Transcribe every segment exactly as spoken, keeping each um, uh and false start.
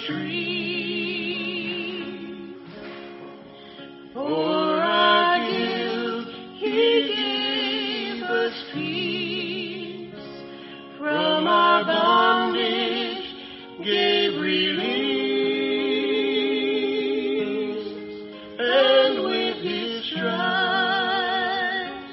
stream. For our guilt he gave us peace. From our bondage gave release. And with his stripes,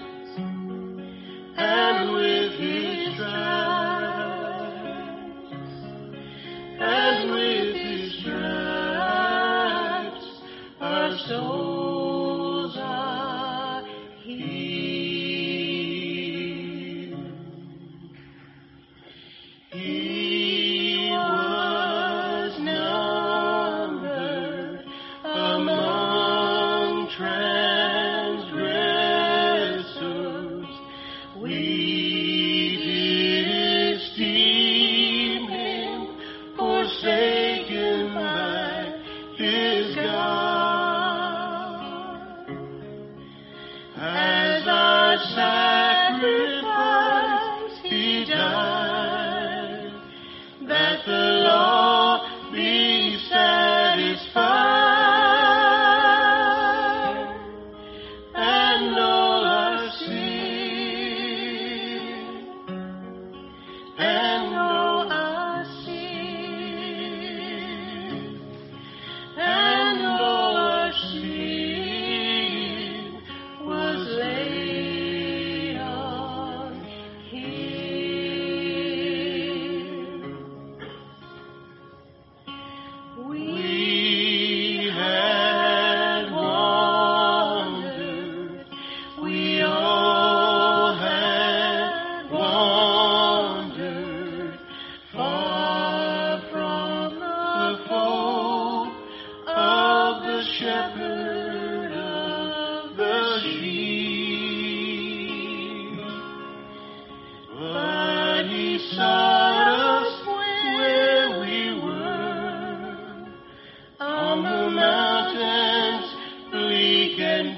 and with his stripes, and with his stripes, our souls are healed. He was numbered among transgressors. We did esteem him forsaken by his God. As our sacrifice he died, that the law be satisfied, and all our sin, and all our sin, and all our sin was laid on him. We had wandered, we all had wandered far from the fold of the shepherd of the sheep. But he sought us where we were, on the mountains bleak and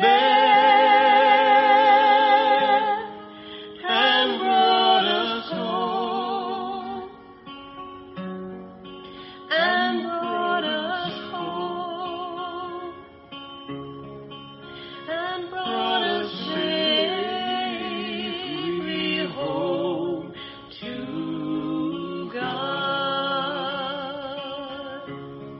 bare, and brought us home, and brought us home, and brought us safely home to God.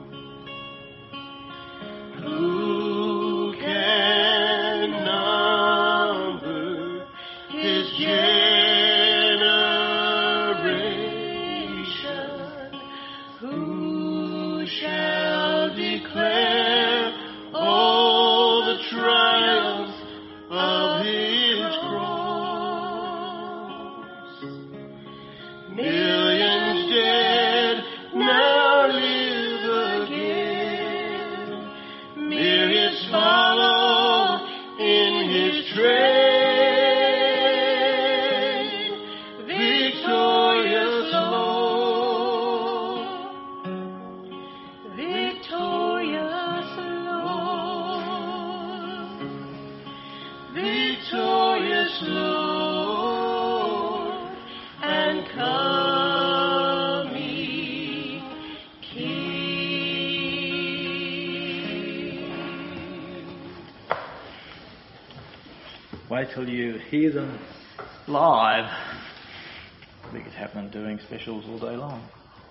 Who can number his generation? Who shall declare all the triumphs of his cross? Millions dead now live again. Myriads follow in his train. Victorious Lord, victorious Lord, victorious Lord, and coming King. Wait till you hear them live. We could have them doing specials all day long.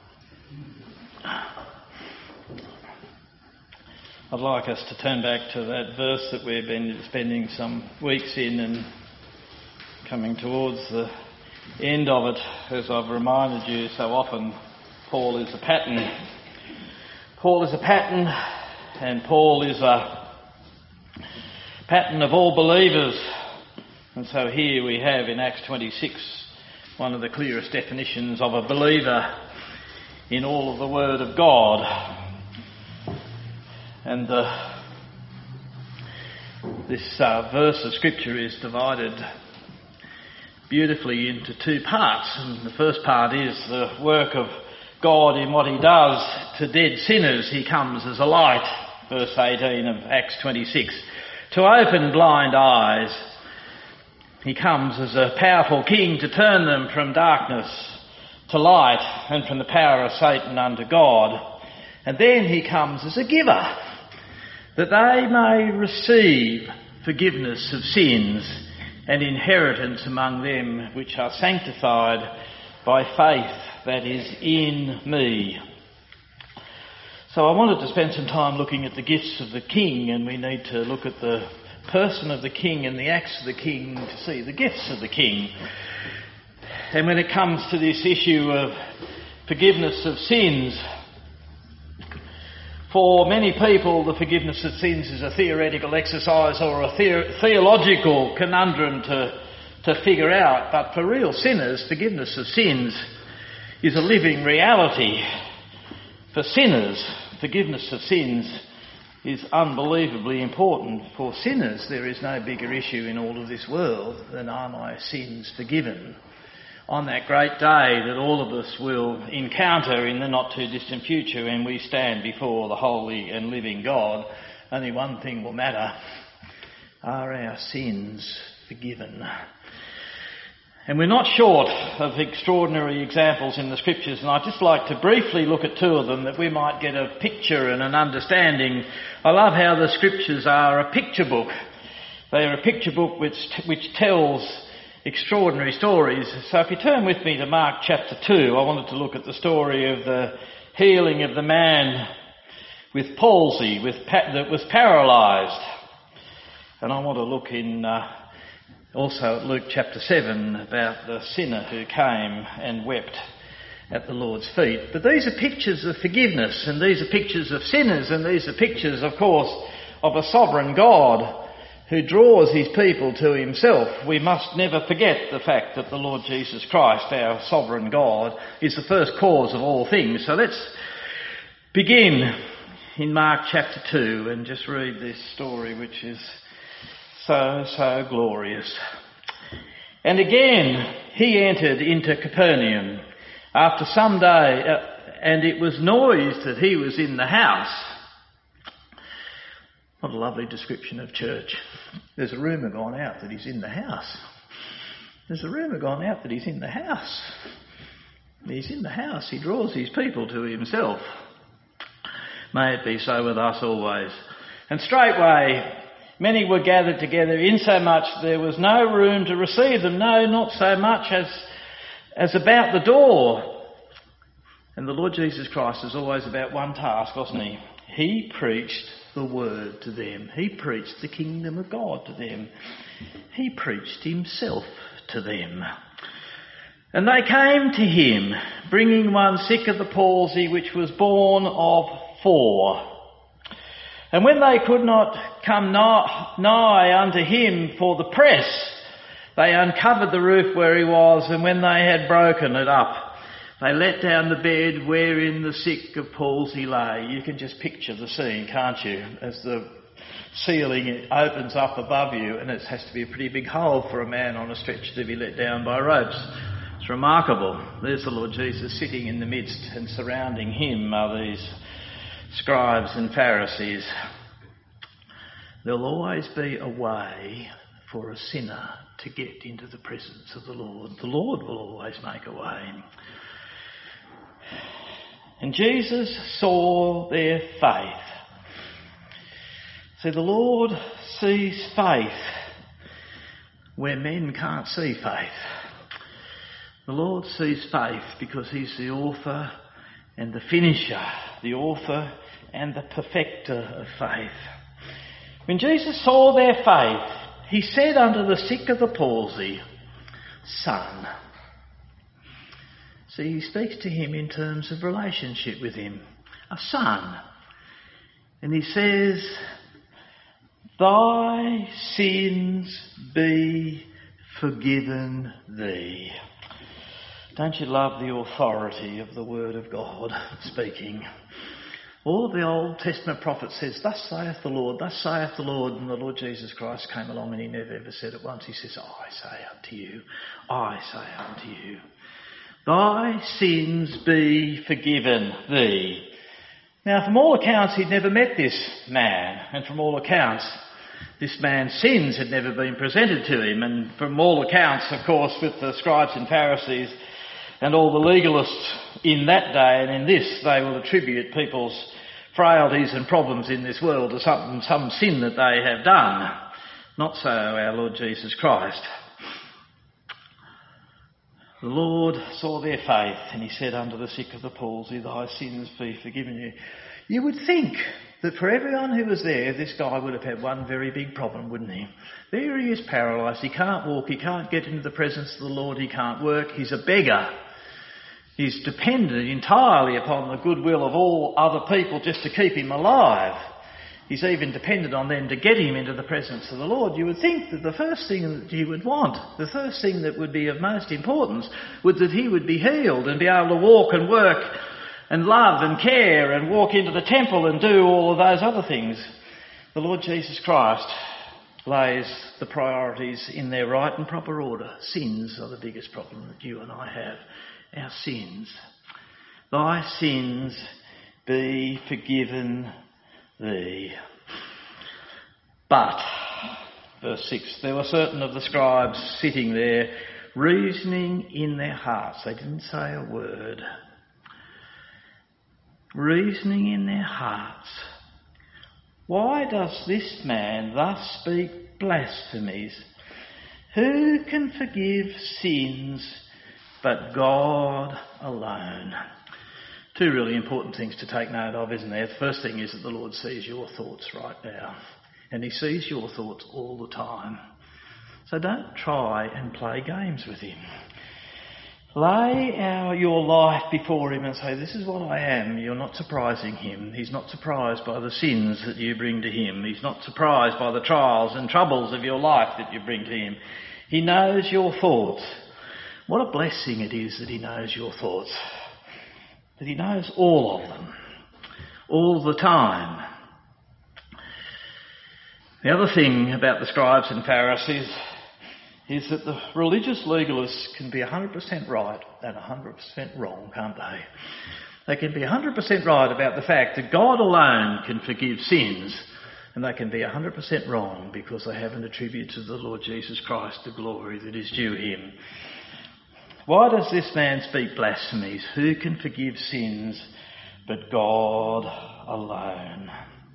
I'd like us to turn back to that verse that we've been spending some weeks in and coming towards the end of it. As I've reminded you so often, Paul is a pattern. Paul is a pattern, and Paul is a pattern of all believers. And so here we have in Acts twenty-six one of the clearest definitions of a believer in all of the Word of God. And uh, this uh, verse of Scripture is divided beautifully into two parts. And the first part is the work of God in what he does to dead sinners. He comes as a light, verse eighteen of Acts twenty-six, to open blind eyes. He comes as a powerful king to turn them from darkness to light and from the power of Satan unto God. And then he comes as a giver, that they may receive forgiveness of sins and inheritance among them which are sanctified by faith that is in me. So I wanted to spend some time looking at the gifts of the King, and we need to look at the person of the King and the acts of the King to see the gifts of the King. And when it comes to this issue of forgiveness of sins, for many people the forgiveness of sins is a theoretical exercise or a the- theological conundrum to, to figure out. But for real sinners, forgiveness of sins is a living reality. For sinners, forgiveness of sins is unbelievably important. For sinners, there is no bigger issue in all of this world than are my sins forgiven. On that great day that all of us will encounter in the not too distant future when we stand before the holy and living God, only one thing will matter: are our sins forgiven? And we're not short of extraordinary examples in the scriptures, and I'd just like to briefly look at two of them that we might get a picture and an understanding. I love how the scriptures are a picture book. They are a picture book which, which tells extraordinary stories. So if you turn with me to Mark chapter two, I wanted to look at the story of the healing of the man with palsy, with pa- that was paralysed. And I want to look in uh, also at Luke chapter seven about the sinner who came and wept at the Lord's feet. But these are pictures of forgiveness, and these are pictures of sinners, and these are pictures, of course, of a sovereign God who draws his people to himself. We must never forget the fact that the Lord Jesus Christ, our sovereign God, is the first cause of all things. So let's begin in Mark chapter two and just read this story, which is so, so glorious. And again he entered into Capernaum after some day, uh, and it was noised that he was in the house. What a lovely description of church. There's a rumour gone out that he's in the house. There's a rumour gone out that he's in the house. He's in the house. He draws his people to himself. May it be so with us always. And straightway many were gathered together, insomuch there was no room to receive them, no, not so much as, as about the door. And the Lord Jesus Christ is always about one task, wasn't he? He preached the word to them. He preached the kingdom of God to them. He preached himself to them. And they came to him, bringing one sick of the palsy, which was born of four. And when they could not come nigh, nigh unto him for the press, they uncovered the roof where he was, and when they had broken it up, they let down the bed wherein the sick of palsy lay. You can just picture the scene, can't you? As the ceiling opens up above you, and it has to be a pretty big hole for a man on a stretcher to be let down by ropes. It's remarkable. There's the Lord Jesus sitting in the midst, and surrounding him are these scribes and Pharisees. There'll always be a way for a sinner to get into the presence of the Lord. The Lord will always make a way. And Jesus saw their faith. See, the Lord sees faith where men can't see faith. The Lord sees faith because he's the author and the finisher, the author and the perfecter of faith. When Jesus saw their faith, he said unto the sick of the palsy, Son. See, he speaks to him in terms of relationship with him. A son. And he says, Thy sins be forgiven thee. Don't you love the authority of the Word of God speaking? All of the Old Testament prophets says, Thus saith the Lord, thus saith the Lord, and the Lord Jesus Christ came along and he never ever said it once. He says, I say unto you, I say unto you, thy sins be forgiven thee. Now, from all accounts, he'd never met this man, and from all accounts, this man's sins had never been presented to him, and from all accounts, of course, with the scribes and Pharisees And all the legalists in that day and in this, they will attribute people's frailties and problems in this world to some, some sin that they have done. Not so our Lord Jesus Christ. The Lord saw their faith and he said unto the sick of the palsy, thy sins be forgiven you. You would think that for everyone who was there, this guy would have had one very big problem, wouldn't he? There he is paralysed, he can't walk, he can't get into the presence of the Lord, he can't work, he's a beggar. He's dependent entirely upon the goodwill of all other people just to keep him alive. He's even dependent on them to get him into the presence of the Lord. You would think that the first thing that he would want, the first thing that would be of most importance, would that he would be healed and be able to walk and work and love and care and walk into the temple and do all of those other things. The Lord Jesus Christ lays the priorities in their right and proper order. Sins are the biggest problem that you and I have. Our sins. Thy sins be forgiven thee. But, verse six, there were certain of the scribes sitting there, reasoning in their hearts. They didn't say a word. Reasoning in their hearts. Why does this man thus speak blasphemies? Who can forgive sins but God alone? Two really important things to take note of, isn't there? The first thing is that the Lord sees your thoughts right now. And he sees your thoughts all the time. So don't try and play games with him. Lay our, your life before him and say, this is what I am. You're not surprising him. He's not surprised by the sins that you bring to him. He's not surprised by the trials and troubles of your life that you bring to him. He knows your thoughts. What a blessing it is that he knows your thoughts. That he knows all of them. All the time. The other thing about the scribes and Pharisees is that the religious legalists can be one hundred percent right and one hundred percent wrong, can't they? They can be one hundred percent right about the fact that God alone can forgive sins, and they can be one hundred percent wrong because they haven't attributed to the Lord Jesus Christ the glory that is due him. Why does this man speak blasphemies? Who can forgive sins but God alone?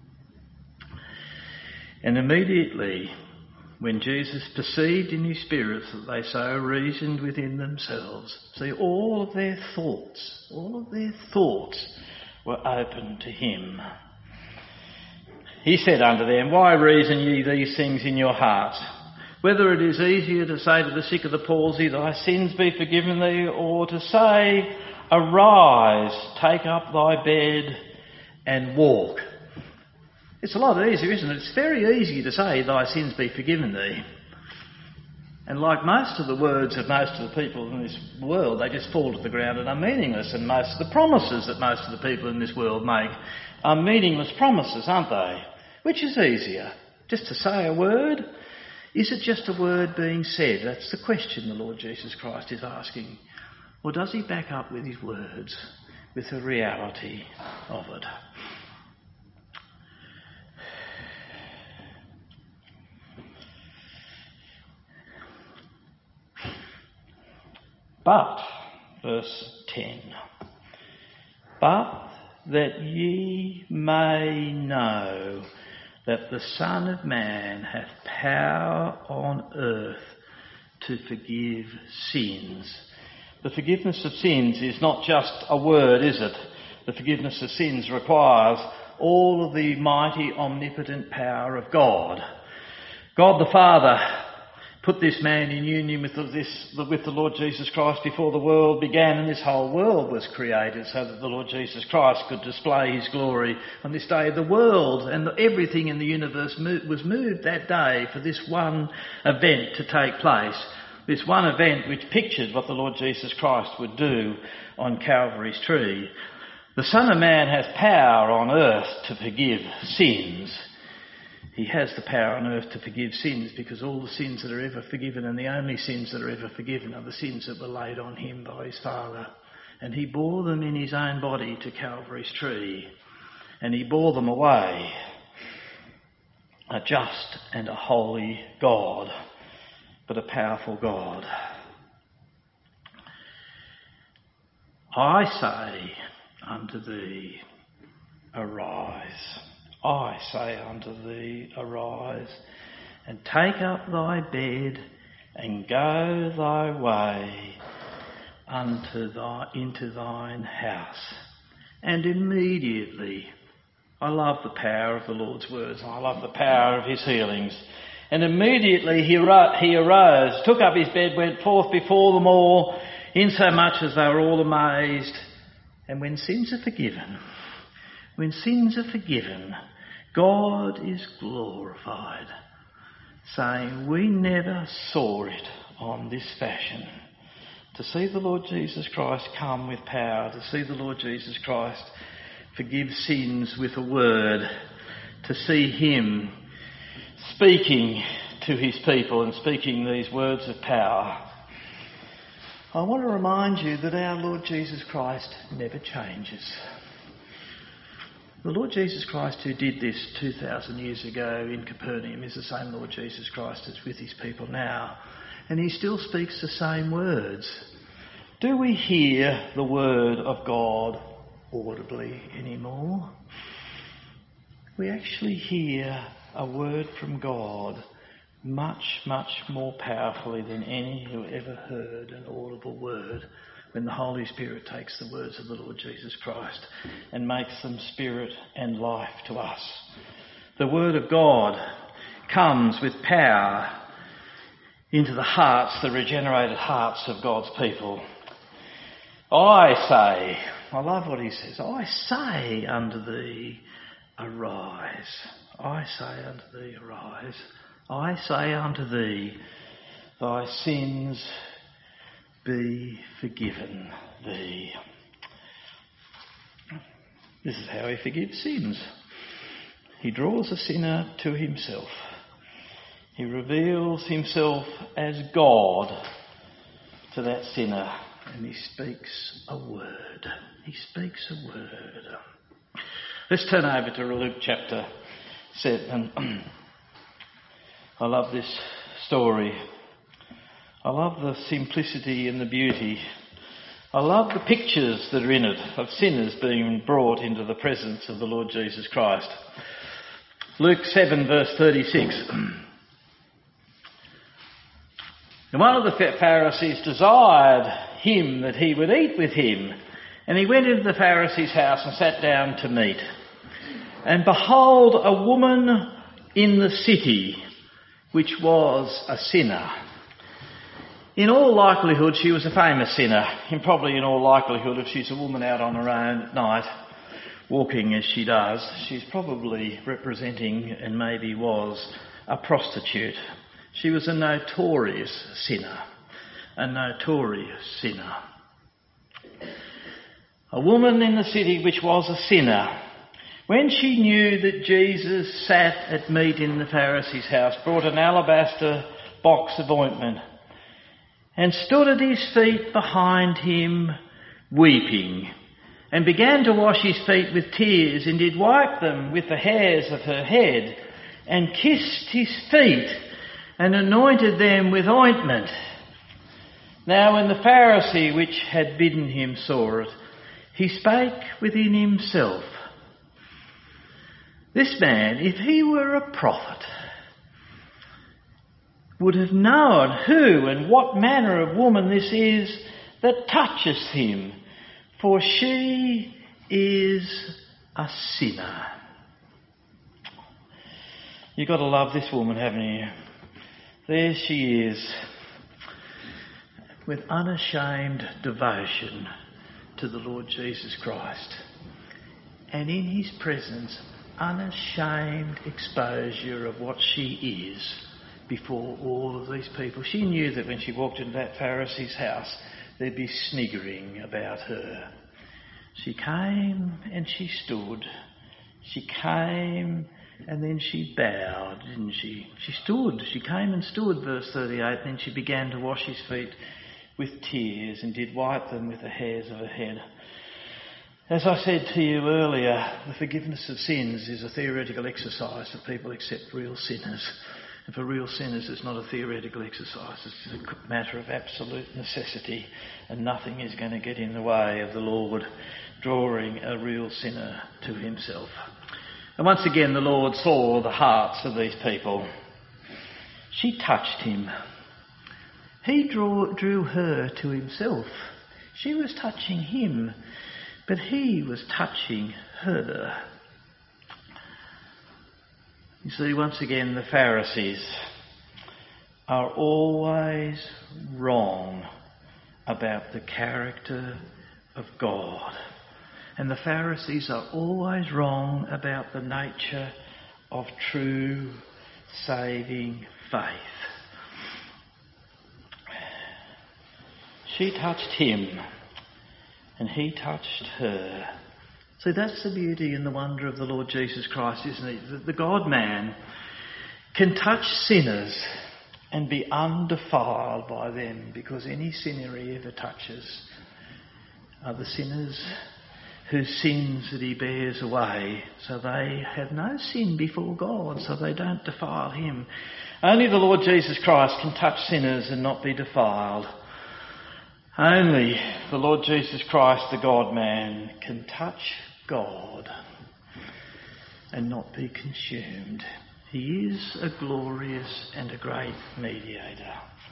And immediately, when Jesus perceived in his spirits that they so reasoned within themselves, see, all of their thoughts, all of their thoughts were open to him. He said unto them, why reason ye these things in your hearts? Whether it is easier to say to the sick of the palsy, thy sins be forgiven thee, or to say, arise, take up thy bed and walk. It's a lot easier, isn't it? It's very easy to say, thy sins be forgiven thee. And like most of the words of most of the people in this world, they just fall to the ground and are meaningless. And most of the promises that most of the people in this world make are meaningless promises, aren't they? Which is easier? Just to say a word? Is it just a word being said? That's the question the Lord Jesus Christ is asking. Or does he back up with his words, with the reality of it? But, verse ten, but that ye may know that the Son of Man hath power on earth to forgive sins. The forgiveness of sins is not just a word, is it? The forgiveness of sins requires all of the mighty, omnipotent power of God. God the Father put this man in union with the, this, with the Lord Jesus Christ before the world began, and this whole world was created so that the Lord Jesus Christ could display his glory on this day. The world and the, everything in the universe moved, was moved that day for this one event to take place. This one event which pictured what the Lord Jesus Christ would do on Calvary's tree. The Son of Man has power on earth to forgive sins. He has the power on earth to forgive sins because all the sins that are ever forgiven and the only sins that are ever forgiven are the sins that were laid on him by his Father. And he bore them in his own body to Calvary's tree. And he bore them away. A just and a holy God, but a powerful God. I say unto thee, arise. I say unto thee, arise, and take up thy bed, and go thy way unto thy, into thine house. And immediately, I love the power of the Lord's words. I love the power of his healings. And immediately he, ro- he arose, took up his bed, went forth before them all, insomuch as they were all amazed. And when sins are forgiven, when sins are forgiven, God is glorified, saying, we never saw it on this fashion. To see the Lord Jesus Christ come with power, to see the Lord Jesus Christ forgive sins with a word, to see him speaking to his people and speaking these words of power. I want to remind you that our Lord Jesus Christ never changes. The Lord Jesus Christ who did this two thousand years ago in Capernaum is the same Lord Jesus Christ that's with his people now. And he still speaks the same words. Do we hear the word of God audibly anymore? We actually hear a word from God much, much more powerfully than any who ever heard an audible word, when the Holy Spirit takes the words of the Lord Jesus Christ and makes them spirit and life to us. The word of God comes with power into the hearts, the regenerated hearts of God's people. I say, I love what he says, I say unto thee, arise. I say unto thee, arise. I say unto thee, thy sins be forgiven thee. This is how he forgives sins. He draws a sinner to himself. He reveals himself as God to that sinner, and he speaks a word. He speaks a word. Let's turn over to Luke chapter seven. I love this story. I love the simplicity and the beauty. I love the pictures that are in it of sinners being brought into the presence of the Lord Jesus Christ. Luke seven verse thirty-six. And one of the Pharisees desired him that he would eat with him. And he went into the Pharisee's house and sat down to meat. And behold, a woman in the city, which was a sinner. In all likelihood, she was a famous sinner. And probably in all likelihood, if she's a woman out on her own at night, walking as she does, she's probably representing, and maybe was, a prostitute. She was a notorious sinner. A notorious sinner. A woman in the city which was a sinner, when she knew that Jesus sat at meat in the Pharisee's house, brought an alabaster box of ointment and stood at his feet behind him, weeping, and began to wash his feet with tears, and did wipe them with the hairs of her head, and kissed his feet, and anointed them with ointment. Now when the Pharisee which had bidden him saw it, he spake within himself, this man, if he were a prophet, would have known who and what manner of woman this is that touches him, for she is a sinner. You've got to love this woman, haven't you? There she is, with unashamed devotion to the Lord Jesus Christ, and in his presence, unashamed exposure of what she is before all of these people. She knew that when she walked into that Pharisee's house, there'd be sniggering about her. She came and she stood. She came and then she bowed, didn't she? She stood. She came and stood, verse thirty-eight, and then she began to wash his feet with tears and did wipe them with the hairs of her head. As I said to you earlier, the forgiveness of sins is a theoretical exercise for people except real sinners. And for real sinners, it's not a theoretical exercise. It's a matter of absolute necessity, and nothing is going to get in the way of the Lord drawing a real sinner to himself. And once again, the Lord saw the hearts of these people. She touched him. He drew, drew her to himself. She was touching him, but he was touching her. You see, once again, the Pharisees are always wrong about the character of God. And the Pharisees are always wrong about the nature of true saving faith. She touched him and he touched her. See, that's the beauty and the wonder of the Lord Jesus Christ, isn't it? That the God-man can touch sinners and be undefiled by them, because any sinner he ever touches are the sinners whose sins that he bears away, so they have no sin before God, so they don't defile him. Only the Lord Jesus Christ can touch sinners and not be defiled. Only the Lord Jesus Christ, the God-man, can touch God and not be consumed. He is a glorious and a great mediator.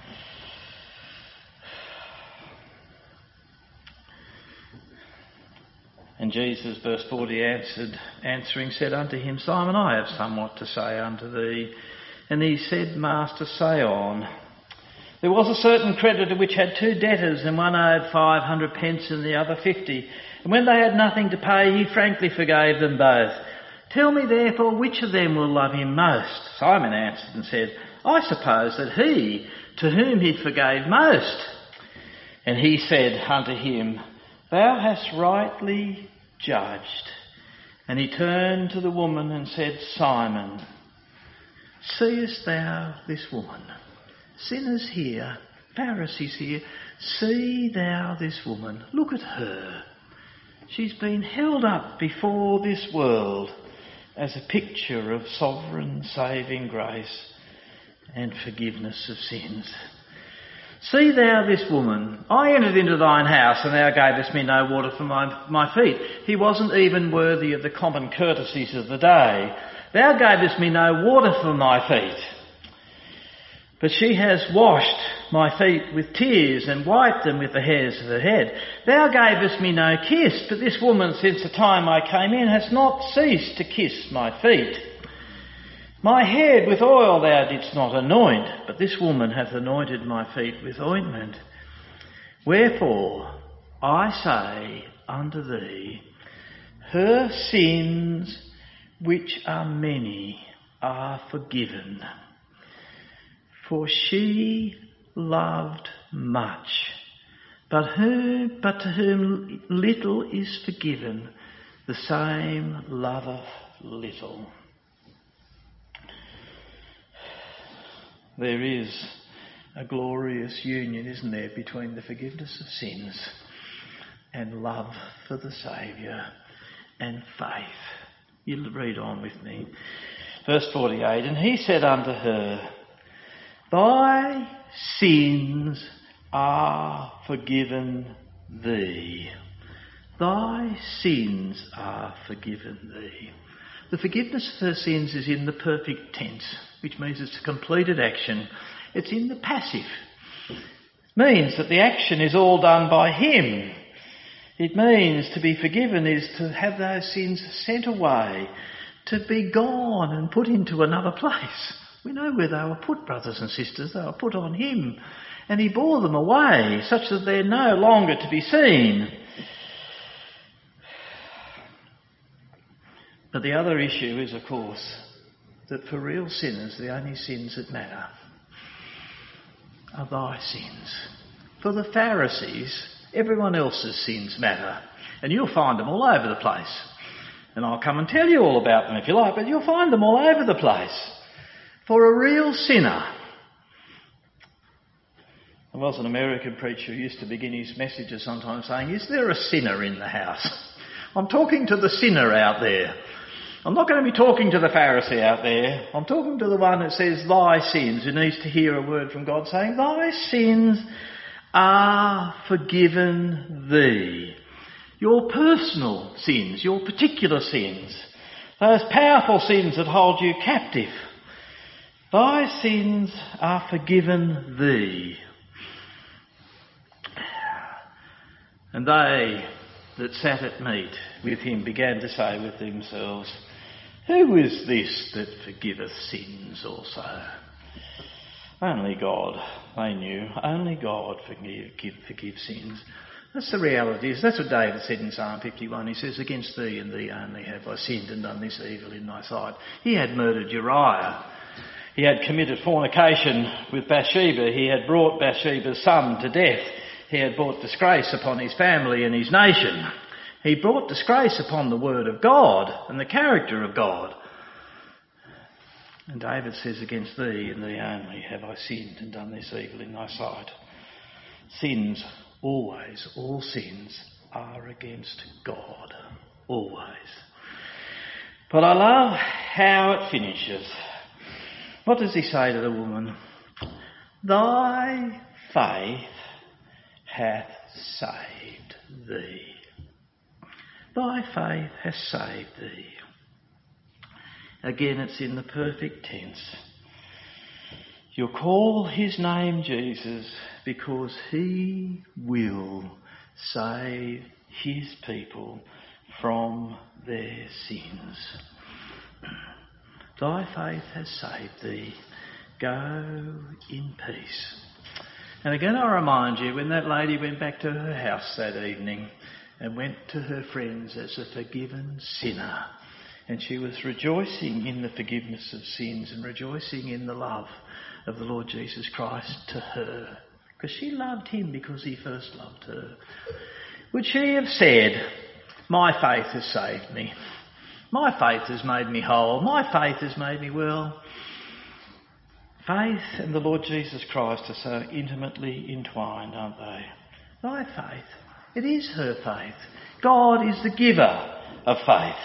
And Jesus, verse forty, answered, answering, said unto him, Simon, I have somewhat to say unto thee. And he said, Master, say on. There was a certain creditor which had two debtors, and one owed five hundred pence and the other fifty. And when they had nothing to pay, he frankly forgave them both. Tell me therefore, which of them will love him most? Simon answered and said, I suppose that he, to whom he forgave most. And he said unto him, Thou hast rightly judged. And he turned to the woman and said, Simon, seest thou this woman? Sinners here, Pharisees here, see thou this woman? Look at her. She's been held up before this world as a picture of sovereign saving grace and forgiveness of sins. See thou this woman. I entered into thine house, and thou gavest me no water for my, my feet. He wasn't even worthy of the common courtesies of the day. Thou gavest me no water for my feet. But she has washed my feet with tears and wiped them with the hairs of her head. Thou gavest me no kiss, but this woman, since the time I came in, has not ceased to kiss my feet. My head with oil thou didst not anoint, but this woman hath anointed my feet with ointment. Wherefore I say unto thee, her sins, which are many, are forgiven. For she loved much, but who, but to whom little is forgiven, the same loveth little. There is a glorious union, isn't there, between the forgiveness of sins and love for the Saviour and faith. You'll read on with me. Verse forty-eight, and he said unto her, Thy sins are forgiven thee. Thy sins are forgiven thee. The forgiveness of her sins is in the perfect tense, which means it's a completed action. It's in the passive. It means that the action is all done by him. It means to be forgiven is to have those sins sent away, to be gone and put into another place. We know where they were put, brothers and sisters. They were put on him. And he bore them away, such that they're no longer to be seen. But the other issue is, of course, that for real sinners, the only sins that matter are thy sins. For the Pharisees, everyone else's sins matter. And you'll find them all over the place. And I'll come and tell you all about them if you like, but you'll find them all over the place. For a real sinner. There was an American preacher who used to begin his messages sometimes saying, is there a sinner in the house? I'm talking to the sinner out there. I'm not going to be talking to the Pharisee out there. I'm talking to the one that says, thy sins, who needs to hear a word from God saying, thy sins are forgiven thee. Your personal sins, your particular sins, those powerful sins that hold you captive, thy sins are forgiven thee. And they that sat at meat with him began to say with themselves, who is this that forgiveth sins also? Only God, they knew, only God forgive, give, forgive sins. That's the reality. That's what David said in Psalm fifty-one. He says, against thee and thee only have I sinned and done this evil in thy sight. He had murdered Uriah. He had committed fornication with Bathsheba. He had brought Bathsheba's son to death. He had brought disgrace upon his family and his nation. He brought disgrace upon the word of God and the character of God. And David says, against thee and thee only have I sinned and done this evil in thy sight. Sins, always, all sins are against God. Always. But I love how it finishes. What does he say to the woman? Thy faith hath saved thee. Thy faith hath saved thee. Again, it's in the perfect tense. You'll call his name Jesus because he will save his people from their sins. Thy faith has saved thee. Go in peace. And again I remind you, when that lady went back to her house that evening and went to her friends as a forgiven sinner, and she was rejoicing in the forgiveness of sins and rejoicing in the love of the Lord Jesus Christ to her, because she loved him because he first loved her, would she have said, my faith has saved me, my faith has made me whole, my faith has made me well? Faith and the Lord Jesus Christ are so intimately entwined, aren't they? Thy faith, it is her faith. God is the giver of faith.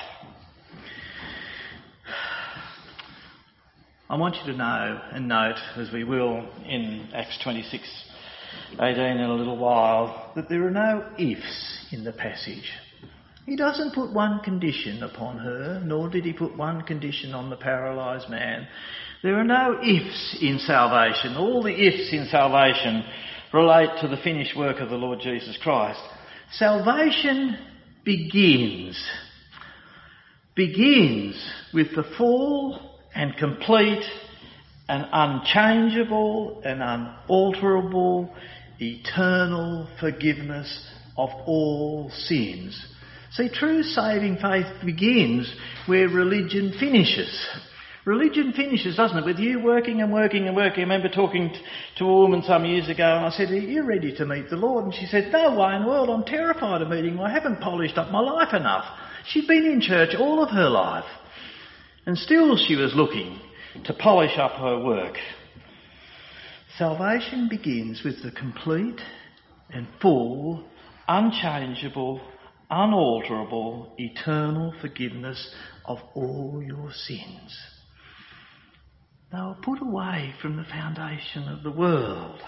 I want you to know and note, as we will in Acts twenty-six eighteen in a little while, that there are no ifs in the passage. He doesn't put one condition upon her, nor did he put one condition on the paralysed man. There are no ifs in salvation. All the ifs in salvation relate to the finished work of the Lord Jesus Christ. Salvation begins, begins with the full and complete and unchangeable and unalterable eternal forgiveness of all sins. See, true saving faith begins where religion finishes. Religion finishes, doesn't it, with you working and working and working. I remember talking to a woman some years ago and I said, are you ready to meet the Lord? And she said, no way in the world, I'm terrified of meeting him. I haven't polished up my life enough. She'd been in church all of her life and still she was looking to polish up her work. Salvation begins with the complete and full, unchangeable, unalterable, eternal forgiveness of all your sins. They were put away from the foundation of the world.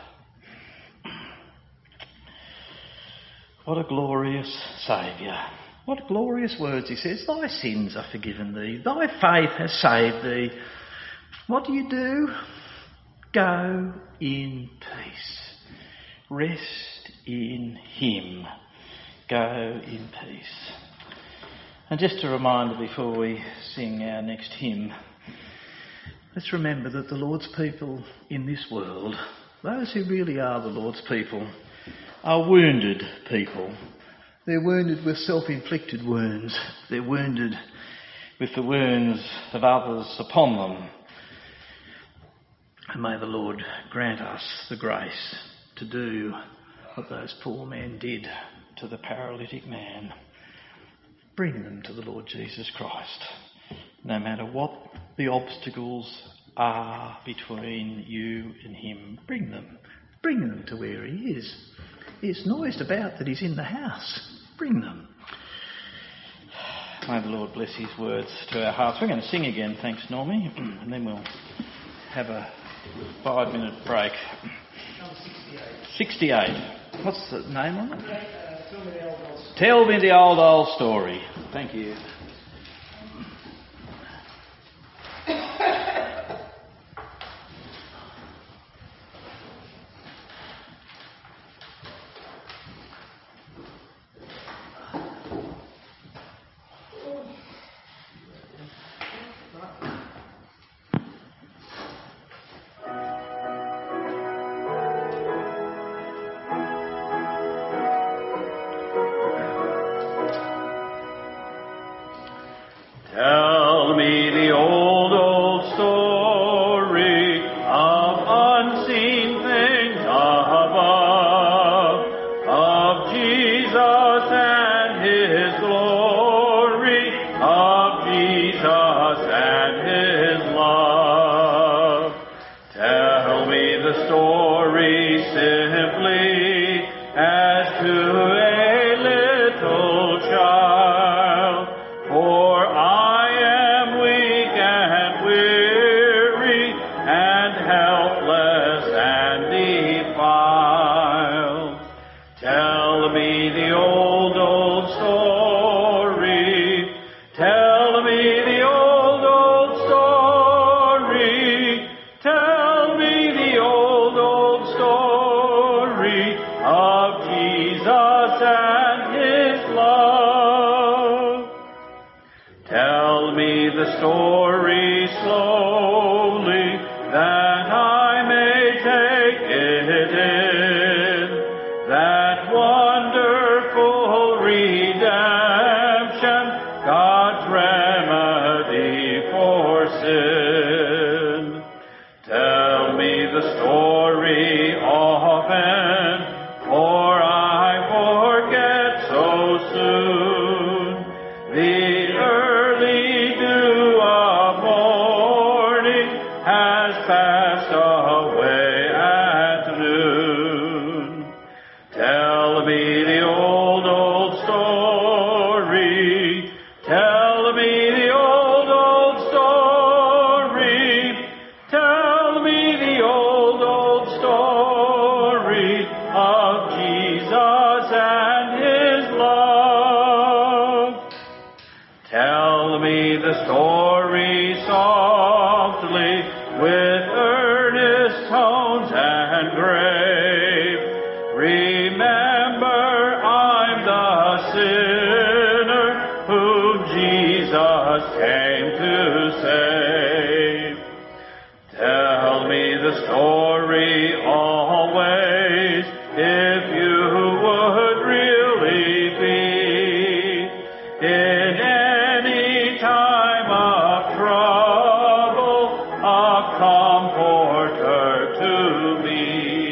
What a glorious Saviour. What glorious words he says. Thy sins are forgiven thee. Thy faith has saved thee. What do you do? Go in peace. Rest in him. Go in peace. And just a reminder before we sing our next hymn, let's remember that the Lord's people in this world, those who really are the Lord's people, are wounded people. They're wounded with self-inflicted wounds. They're wounded with the wounds of others upon them. And may the Lord grant us the grace to do what those poor men did to the paralytic man. Bring them to the Lord Jesus Christ, no matter what the obstacles are between you and him. Bring them. Bring them to where he is. It's noised about that he's in the house. Bring them. May the Lord bless his words to our hearts. We're going to sing again, thanks Normie, and then we'll have a five minute break. Number sixty-eight. sixty-eight. What's the name on it? Uh, tell me the old old story. Tell me the old, old story. Thank you. Tell me the old, old story of unseen things above, of Jesus and his glory, of Jesus and his love. Tell me the story simply as to a little child, for I am weak and weary and helpless and defiled. Tell me the old, old story. Tell me the old, old story. Tell me the old, old story of Jesus and his love. Tell me the story slowly, that I may take it in, that wonderful redemption, God's remedy for sin. Tell me the story often, for I forget so soon. The early dew of morning has passed away at noon. Tell me the old, old story. Tell me the old, old story. Tell me the old, old story of Jesus and his love. Tell me the story softly, with earnest tones and grave. Remember, I'm the sinner whom Jesus came to save. Tell me the story always, if you would really be. In any time of trouble, a comforter to me.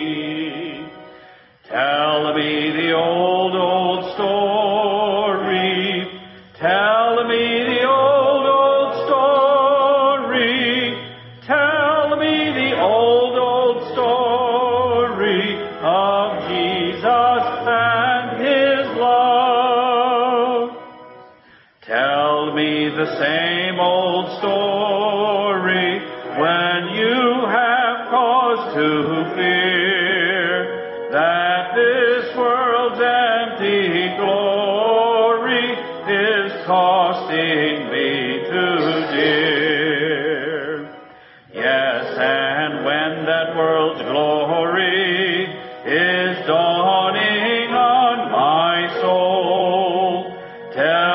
Tell me the old, old story. Tell me the old, old story. Tell me the old, old story of Jesus and his love. Tell me the same old story when you have cause to fear that this world's empty glory is costing me